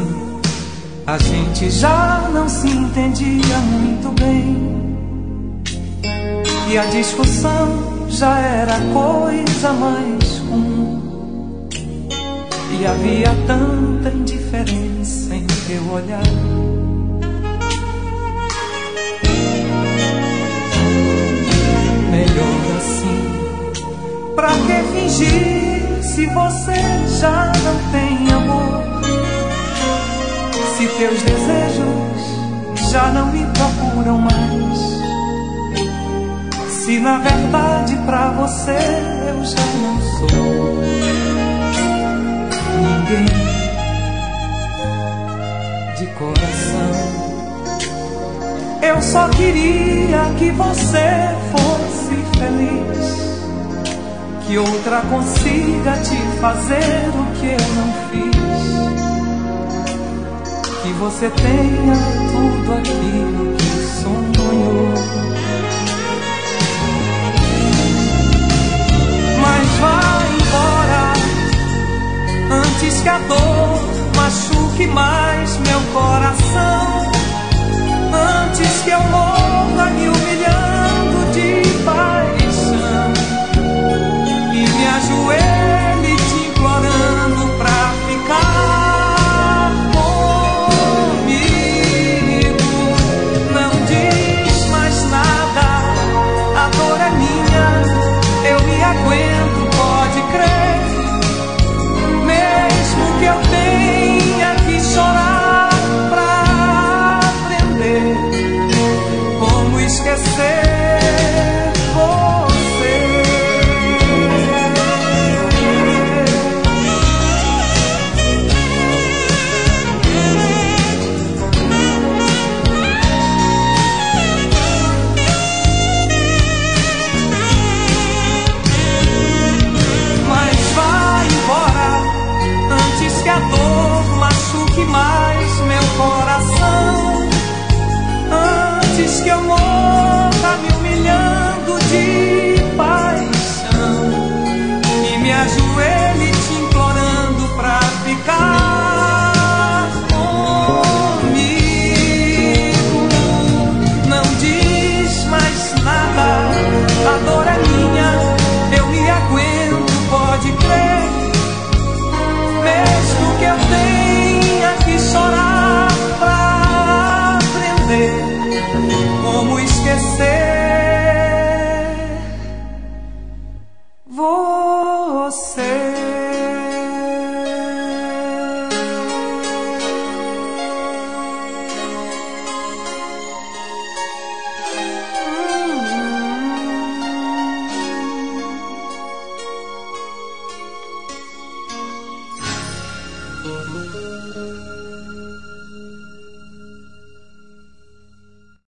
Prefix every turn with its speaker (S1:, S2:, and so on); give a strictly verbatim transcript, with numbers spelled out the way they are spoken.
S1: assim, a gente já não se entendia muito bem, e a discussão já era coisa mais comum, e havia tanta indiferença em teu olhar. Melhor assim, pra que fingir se você já não tem amor? Se teus desejos já não me procuram mais, se na verdade pra você eu já não sou ninguém de coração. Eu só queria que você fosse feliz, que outra consiga te fazer o que eu não fiz, que você tenha tudo aquilo que sonhou. Mas vá embora antes que a dor machuque mais meu coração, antes que eu morra me humilhando de paixão e me ajoelhe te implorando pra ficar comigo. Não diz mais nada, a dor é minha, eu me aguento, pode crer, mesmo que eu tenha que chorar pra aprender como esquecer você. Mas vá embora antes que a dor machuque mais meu coração, antes que eu morra me humilhando de paixão e me ajoelhe te implorando pra ficar comigo. Não diz mais nada, a dor é minha, eu me aguento, pode crer, mesmo que eu tenha que chorar pra aprender como esquecer você.